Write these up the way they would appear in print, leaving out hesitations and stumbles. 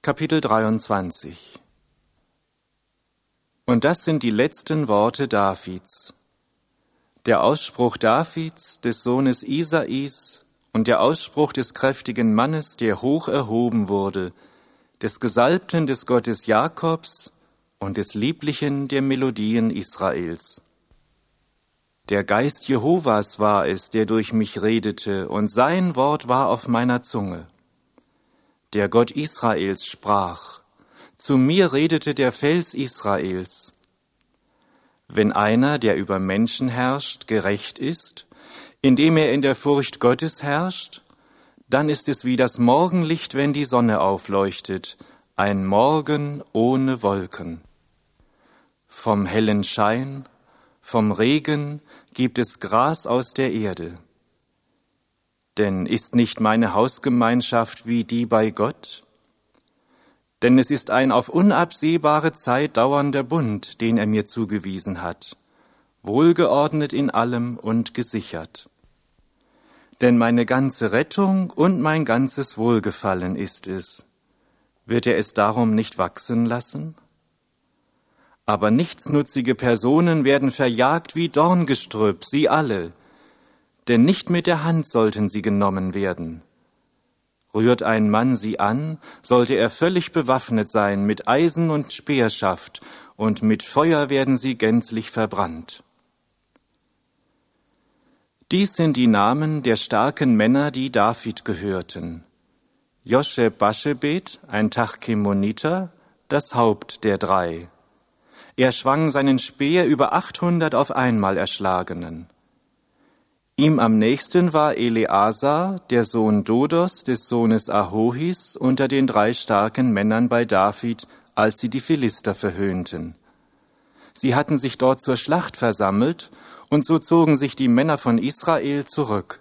Kapitel 23. Und das sind die letzten Worte Davids. Der Ausspruch Davids, des Sohnes Isais, und der Ausspruch des kräftigen Mannes, der hoch erhoben wurde, des Gesalbten des Gottes Jakobs und des Lieblichen der Melodien Israels. Der Geist Jehovas war es, der durch mich redete, und sein Wort war auf meiner Zunge. Der Gott Israels sprach, zu mir redete der Fels Israels. Wenn einer, der über Menschen herrscht, gerecht ist, indem er in der Furcht Gottes herrscht, dann ist es wie das Morgenlicht, wenn die Sonne aufleuchtet, ein Morgen ohne Wolken. Vom hellen Schein, vom Regen gibt es Gras aus der Erde. Denn ist nicht meine Hausgemeinschaft wie die bei Gott? Denn es ist ein auf unabsehbare Zeit dauernder Bund, den er mir zugewiesen hat, wohlgeordnet in allem und gesichert. Denn meine ganze Rettung und mein ganzes Wohlgefallen ist es. Wird er es darum nicht wachsen lassen? Aber nichtsnutzige Personen werden verjagt wie Dorngestrüpp, sie alle, denn nicht mit der Hand sollten sie genommen werden. Rührt ein Mann sie an, sollte er völlig bewaffnet sein mit Eisen und Speerschaft, und mit Feuer werden sie gänzlich verbrannt. Dies sind die Namen der starken Männer, die David gehörten. Josheb-Baschebet, ein Tachkemoniter, das Haupt der drei. Er schwang seinen Speer über 800 auf einmal Erschlagenen. Ihm am nächsten war Eleasar, der Sohn Dodos, des Sohnes Ahohis, unter den 3 starken Männern bei David, als sie die Philister verhöhnten. Sie hatten sich dort zur Schlacht versammelt, und so zogen sich die Männer von Israel zurück.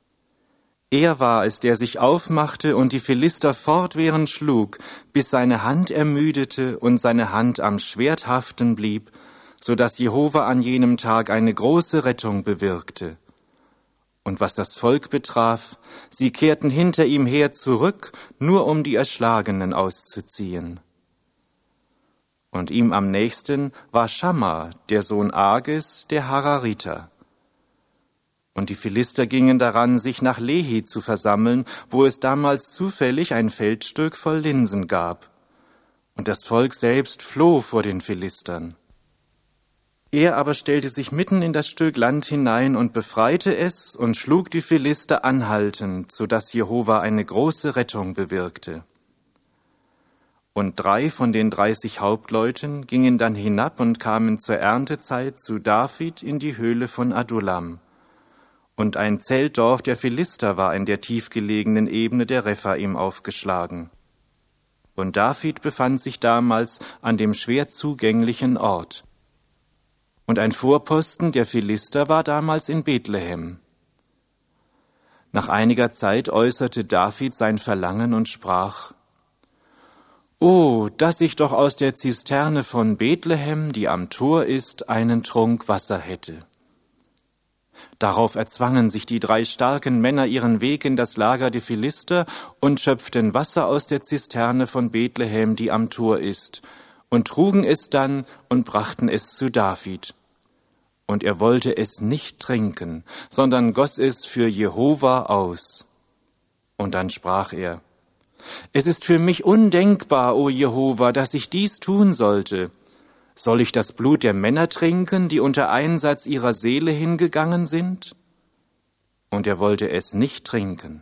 Er war es, der sich aufmachte und die Philister fortwährend schlug, bis seine Hand ermüdete und seine Hand am Schwert haften blieb, so dass Jehova an jenem Tag eine große Rettung bewirkte. Und was das Volk betraf, sie kehrten hinter ihm her zurück, nur um die Erschlagenen auszuziehen. Und ihm am nächsten war Schamma, der Sohn Agis, der Harariter. Und die Philister gingen daran, sich nach Lehi zu versammeln, wo es damals zufällig ein Feldstück voll Linsen gab. Und das Volk selbst floh vor den Philistern. Er aber stellte sich mitten in das Stück Land hinein und befreite es und schlug die Philister anhaltend, so dass Jehova eine große Rettung bewirkte. Und 3 von den 30 Hauptleuten gingen dann hinab und kamen zur Erntezeit zu David in die Höhle von Adullam. Und ein Zeltdorf der Philister war in der tiefgelegenen Ebene der Rephaim aufgeschlagen. Und David befand sich damals an dem schwer zugänglichen Ort. Und ein Vorposten der Philister war damals in Bethlehem. Nach einiger Zeit äußerte David sein Verlangen und sprach: »Oh, dass ich doch aus der Zisterne von Bethlehem, die am Tor ist, einen Trunk Wasser hätte.« Darauf erzwangen sich die 3 starken Männer ihren Weg in das Lager der Philister und schöpften Wasser aus der Zisterne von Bethlehem, die am Tor ist, und trugen es dann und brachten es zu David. Und er wollte es nicht trinken, sondern goss es für Jehova aus. Und dann sprach er: »Es ist für mich undenkbar, o Jehova, dass ich dies tun sollte. Soll ich das Blut der Männer trinken, die unter Einsatz ihrer Seele hingegangen sind?« Und er wollte es nicht trinken.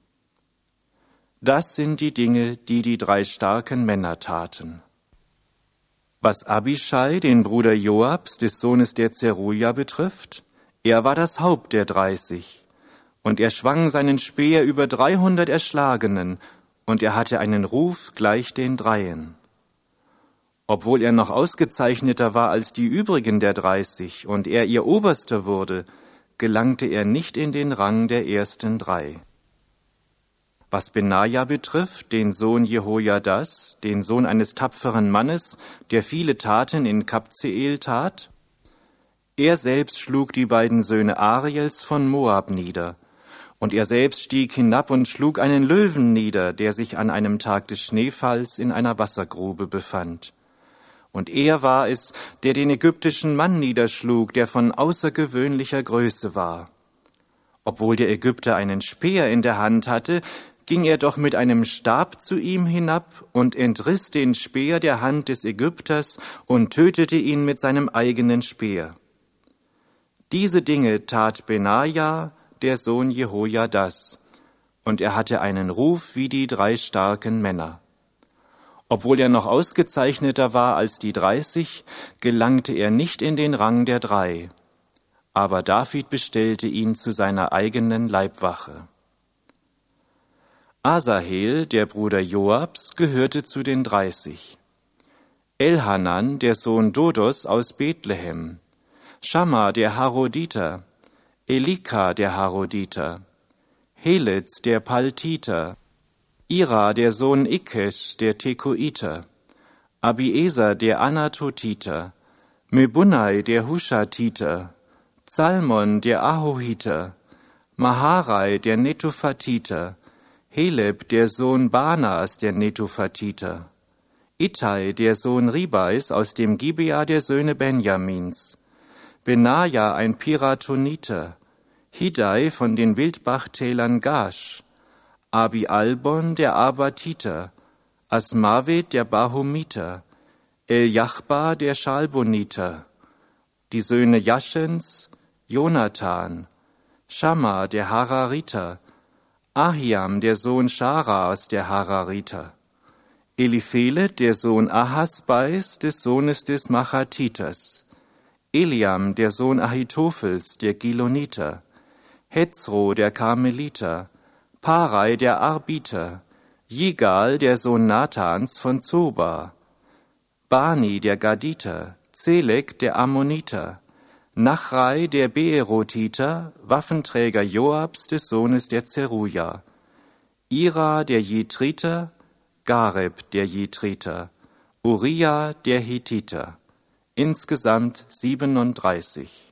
Das sind die Dinge, die die 3 starken Männer taten. Was Abischai, den Bruder Joabs, des Sohnes der Zeruja, betrifft, er war das Haupt der 30, und er schwang seinen Speer über 300 Erschlagenen, und er hatte einen Ruf gleich den 3. Obwohl er noch ausgezeichneter war als die übrigen der 30 und er ihr Oberster wurde, gelangte er nicht in den Rang der ersten 3. Was Benaja betrifft, den Sohn Jehojadas, den Sohn eines tapferen Mannes, der viele Taten in Kabzeel tat, er selbst schlug die beiden Söhne Ariels von Moab nieder, Und er selbst stieg hinab und schlug einen Löwen nieder, der sich an einem Tag des Schneefalls in einer Wassergrube befand. Und er war es, der den ägyptischen Mann niederschlug, der von außergewöhnlicher Größe war. Obwohl der Ägypter einen Speer in der Hand hatte, ging er doch mit einem Stab zu ihm hinab und entriss den Speer der Hand des Ägypters und tötete ihn mit seinem eigenen Speer. Diese Dinge tat Benaja, der Sohn Jehojadas, und er hatte einen Ruf wie die 3 starken Männer. Obwohl er noch ausgezeichneter war als die 30, gelangte er nicht in den Rang der 3. Aber David bestellte ihn zu seiner eigenen Leibwache. Asahel, der Bruder Joabs, gehörte zu den 30. Elhanan, der Sohn Dodos aus Bethlehem, Schamma, der Haroditer, Elika, der Haroditer, Helez, der Paltiter, Ira, der Sohn Ikkesh, der Tekoiter, Abieser, der Anatotiter, Mebunai, der Hushatiter, Zalmon, der Ahohiter, Maharai, der Netophatiter, Heleb, der Sohn Banas, der Netophatiter, Ittai, der Sohn Ribais aus dem Gibea der Söhne Benjamins, Benaja, ein Piratoniter, Hidai von den Wildbachtälern Gash, Abi-Albon, der Abatiter, Asmavet, der Bahumiter, El-Jachba, der Schalboniter, die Söhne Jaschens, Jonathan, Schamma, der Harariter, Ahiam, der Sohn Scharas, der Harariter, Eliphelet, der Sohn Ahasbais, des Sohnes des Machatiters, Eliam, der Sohn Ahitophels, der Giloniter, Hetzro, der Karmeliter, Parai, der Arbiter, Jigal, der Sohn Nathans von Zoba, Bani, der Gaditer, Zelek, der Ammoniter, Nachrai, der Beerotiter, Waffenträger Joabs, des Sohnes der Zeruja, Ira, der Jitriter, Gareb, der Jitriter, Uriah, der Hethiter. Insgesamt 37.